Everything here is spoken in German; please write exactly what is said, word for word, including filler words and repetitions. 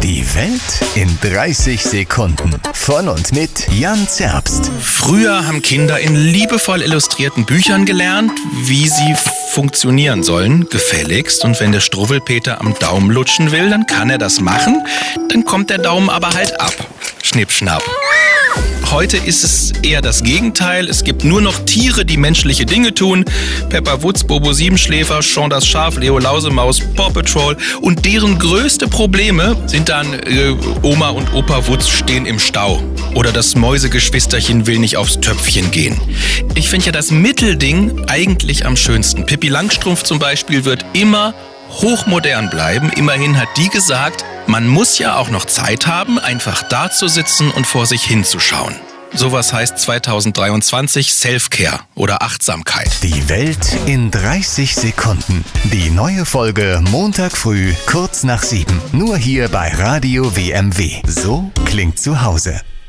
Die Welt in dreißig Sekunden. Von und mit Jan Zerbst. Früher haben Kinder in liebevoll illustrierten Büchern gelernt, wie sie funktionieren sollen, gefälligst. Und wenn der Struwwelpeter am Daumen lutschen will, dann kann er das machen. Dann kommt der Daumen aber halt ab. Schnipp, schnapp. Heute ist es eher das Gegenteil. Es gibt nur noch Tiere, die menschliche Dinge tun. Pepper Woods, Bobo Siebenschläfer, Sean das Schaf, Leo Lausemaus, Paw Patrol. Und deren größte Probleme sind dann äh, Oma und Opa Woods stehen im Stau. Oder das Mäusegeschwisterchen will nicht aufs Töpfchen gehen. Ich finde ja das Mittelding eigentlich am schönsten. Pippi Langstrumpf zum Beispiel wird immer hochmodern bleiben. Immerhin hat die gesagt, man muss ja auch noch Zeit haben, einfach da zu sitzen und vor sich hinzuschauen. Sowas heißt zwanzig dreiundzwanzig Self-Care oder Achtsamkeit. Die Welt in dreißig Sekunden. Die neue Folge Montag früh, kurz nach sieben. Nur hier bei Radio W M W. So klingt zu Hause.